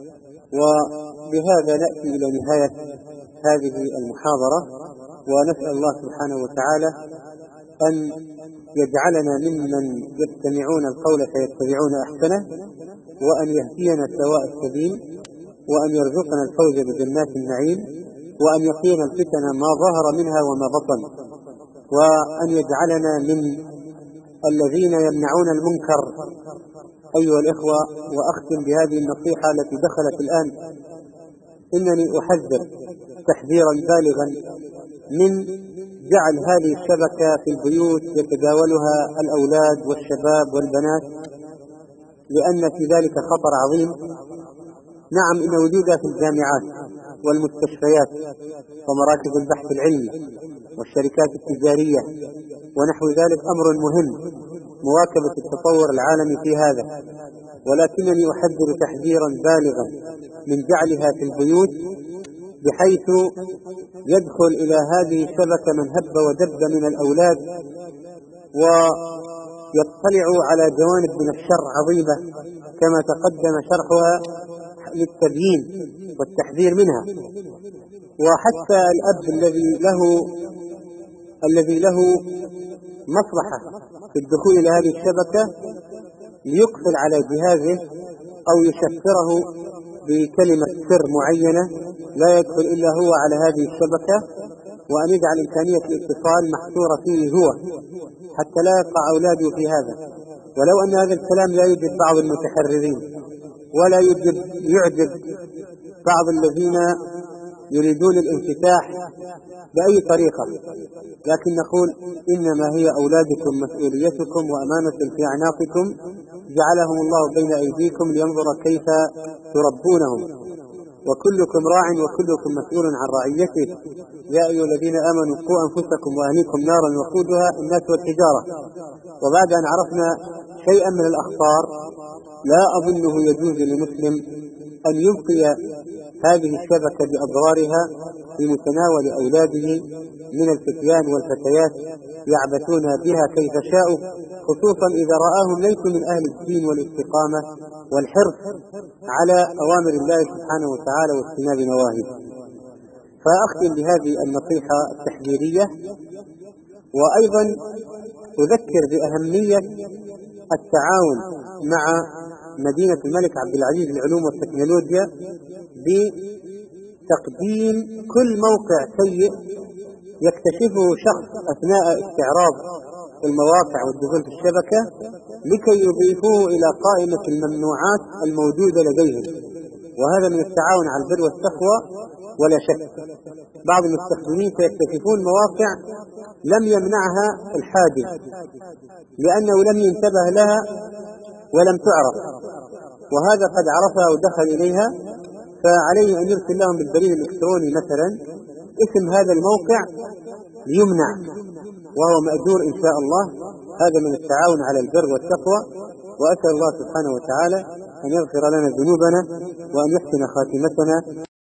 وبهذا نأتي إلى نهاية هذه المحاضرة، ونسأل الله سبحانه وتعالى أن يجعلنا ممن يستمعون القول فيتبعون أحسنه، وأن يهدينا سواء السبيل، وأن يرزقنا الفوز بجنات النعيم، وأن يقينا الفتن ما ظهر منها وما بطن، وأن يجعلنا من الذين يمنعون المنكر. أيها الإخوة، وأختم بهذه النصيحة التي دخلت الآن: إنني أحذر تحذيرا بالغا من جعل هذه الشبكة في البيوت يتداولها الأولاد والشباب والبنات، لأن في ذلك خطر عظيم. نعم، إن وجودها في الجامعات والمستشفيات ومراكز البحث العلمي والشركات التجارية ونحو ذلك أمر مهم، مواكبة التطور العالمي في هذا، ولكنني أحذر تحذيرا بالغا من جعلها في البيوت، بحيث يدخل إلى هذه الشبكة من هب ودب من الأولاد ويطلعوا على جوانب من الشر عظيمة كما تقدم شرحها للتبيين والتحذير منها. وحتى الأب الذي له الذي له مصلحة في الدخول إلى هذه الشبكة ليقفل على جهازه أو يشفره بكلمة سر معينة لا يدخل إلا هو على هذه الشبكة، وأن يجعل إمكانية الاتصال محصورة فيه هو حتى لا يقع أولاده في هذا. ولو أن هذا الكلام لا يوجد بعض المتحررين ولا يوجد يعجب بعض الذين يريدون الانفتاح بأي طريقة، لكن نقول: إنما هي أولادكم مسؤوليتكم وأمانة في أعناقكم، جعلهم الله بين أيديكم لينظر كيف تربونهم، وكلكم راع وكلكم مسؤول عن رعيته. يا أيها الذين آمنوا قوا أنفسكم وأهليكم نارا وقودها الناس والحجارة. وبعد أن عرفنا شيئا من الأخطار، لا أظنه يجوز لمسلم أن يلقي هذه الشبكة بأضرارها في متناول أولاده من الفتيان والفتيات يعبثون بها كيف شاءوا، خصوصا إذا رآهم ليسوا من أهل الدين والاستقامة والحرص على أوامر الله سبحانه وتعالى واجتناب نواهيه. فأختم بهذه النصيحة التحذيرية، وأيضا أذكر بأهمية التعاون مع مدينة الملك عبد العزيز للعلوم والتكنولوجيا بتقديم كل موقع سيء يكتشفه شخص أثناء استعراض المواقع والدخول في الشبكة، لكي يضيفوه إلى قائمة الممنوعات الموجودة لديهم. وهذا من التعاون على البر والتقوى ولا شك. بعض المستخدمين سيكتشفون مواقع لم يمنعها الحادث لأنه لم ينتبه لها ولم تعرف، وهذا قد عرفها ودخل إليها، فعليه أن يرسل لهم بالبريد الإلكتروني مثلا اسم هذا الموقع ليمنع، وهو مأجور إن شاء الله. هذا من التعاون على البر والتقوى، وأسأل الله سبحانه وتعالى أن يغفر لنا ذنوبنا وأن يحسن خاتمتنا.